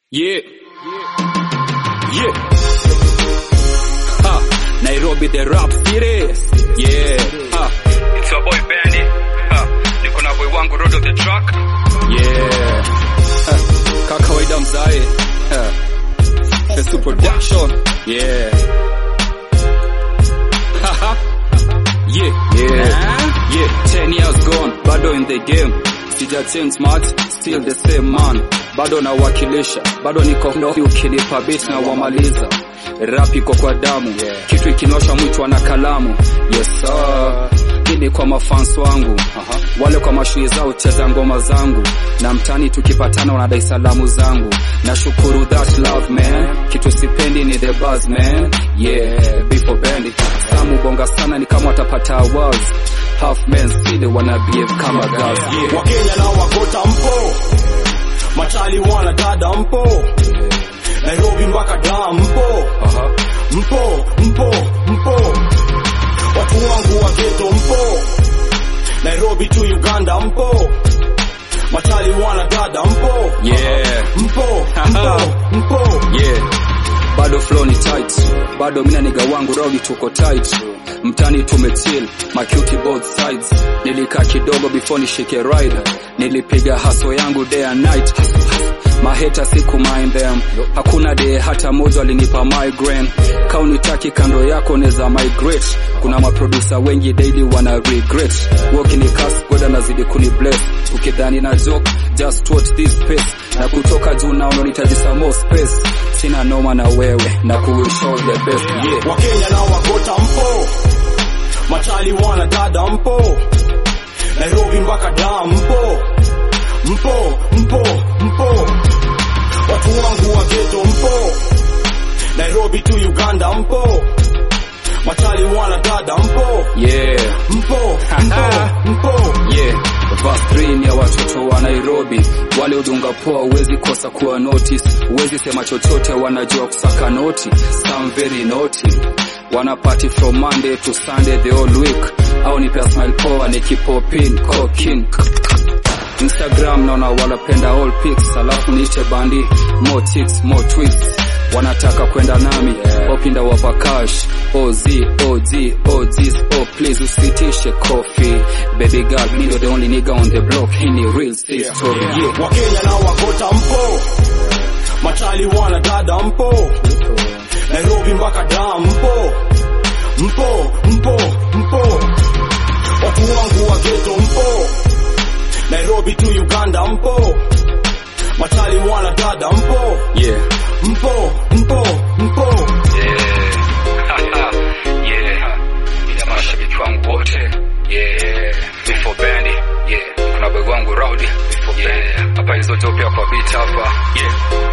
Yeah. Nairobi the rap series. Yeah. It's your boy Benny. Niko na boy wangu Road of the Truck. Yeah. Kawaida mzae. Festu production. Yeah. Yeah. 10 years gone, bado in the game. Sija change much, still the same man. Bado na wakilisha, bado niko ndoki ukinipa beat na wamaliza. Rap iko kwa damu, kitu ikinosha mwitu na kalamu. Yes sir, hili kwa mafans wangu, wale kwa mashui zao cheza ngoma zangu. Na mtani tukipatana wanadai salamu zangu. Nashukuru that love man, kitu sipendi ni the buzz man. Yeah, before Bendy Samu bonga sana ni kama watapata awards. Half men still wanna behave kama girls. Wakenya na wakota mpo, machali wana dada mpo, Nairobi mpaka Dar mpo, mpo, watu wangu wa ghetto mpo, Nairobi to Uganda mpo, machali wana dada mpo, mpo. Yeah. Bado flow ni tight, bado mina niga wangu rogi tuko tight. Mtani tumechill, macutie both sides. Nilikaa kidogo before nishike ride. Nilipiga haso yangu day and night. Maheta siku mind them, hakuna day hata moja alinipa migraine. Kaunitaki kando yako neza migrate. Kuna maproducer wengi daily wana regret. Walking in cast goda nazidi kuni bless. Ukidhani na joke, just watch this space. Na kutoka juu na unanitaji some more space. Sina noma na wewe, na kuwish all the best. Yeah. Wakenya na wakota mpo, machali wana dada mpo, Nairobi mpaka Dar mpo, watu wangu wa ghetto mpo, Nairobi to Uganda mpo, machali wana dada mpo, mpo. Yeah. Verse 3 ni ya watoto wa Nairobi. Wale udunga poa uwezi kosa kuwa notice. Uwezi sema chochote wanajua kusaka noti. Some very naughty. Wana party from Monday to Sunday the whole week. Au nipe smile poa nikipopin cocaine. Instagram naona wanapenda all pics. Alafu niite bandi, more chicks, more twists. Wanataka kwenda nami, opinda wapa cash. OGs, oh please usitishe coffee. Baby girl, me the only nigga on the block. Hii ni real story. Yeah. Wakenya na wakota mpo, machali wana dada mpo, Nairobi mpaka Dar mpo, watu wangu wa ghetto mpo, Nairobi to Uganda mpo, machali wana dada mpo, mpo. Ina mashabiki wangu wote. Before Bendy. Kuna boy wangu Rowdy. Hapa hizo pia kwa beat hapa.